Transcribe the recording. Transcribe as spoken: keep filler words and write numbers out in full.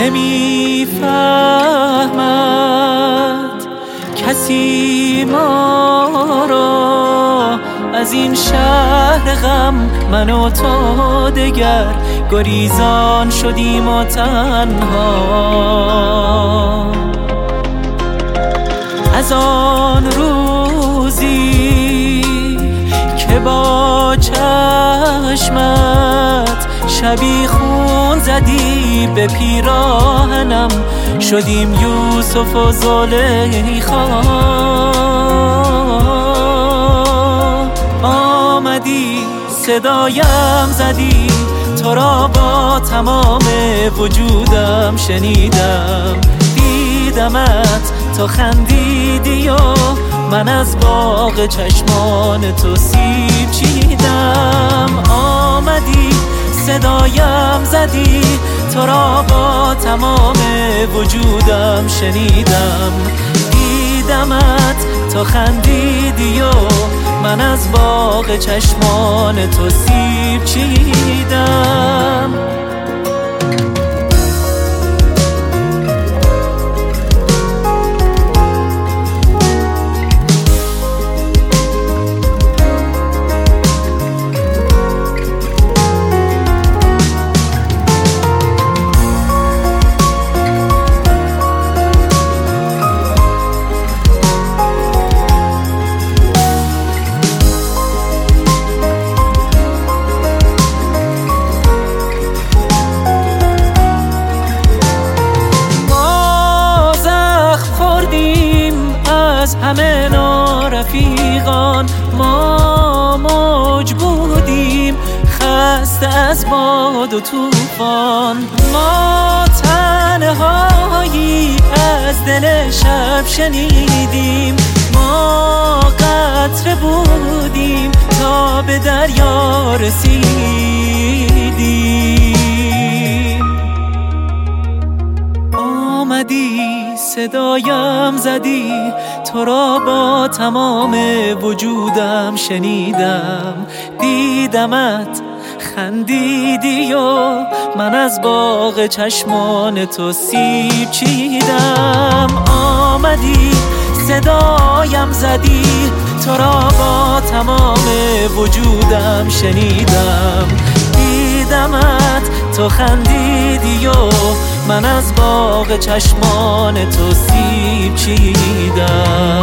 نمیفهمد کسی ما را از این شهر غم. من و تو دگر گریزان شدیم و تنها. از آن روزی که با چشمت شبی خون زدی به پیراهنم، شدیم یوسف و زلیخا. آمدی صدایم زدی، تو را با تمام وجودم شنیدم. دیدمت تو خندیدی و من از باغ چشمان تو سیب چیدم. آمدی صدایم زدی، تو را با تمام وجودم شنیدم. دیدمت تو خندیدی و من از باغ چشمان تو سیب چیدم. همه نارفیقان ما موج بودیم، خسته از باد و طوفان. ما تنهایی از دل شب شنیدیم، ما قطره بودیم تا به دریا رسیدیم. آمدی صدایم زدی، تو را با تمام وجودم شنیدم. دیدمت خندیدی و من از باغ چشمان تو سیب چیدم. آمدی صدایم زدی، تو را با تمام وجودم شنیدم. دیدمت تو خندیدی و من از باغ چشمان تو سیب چیدم.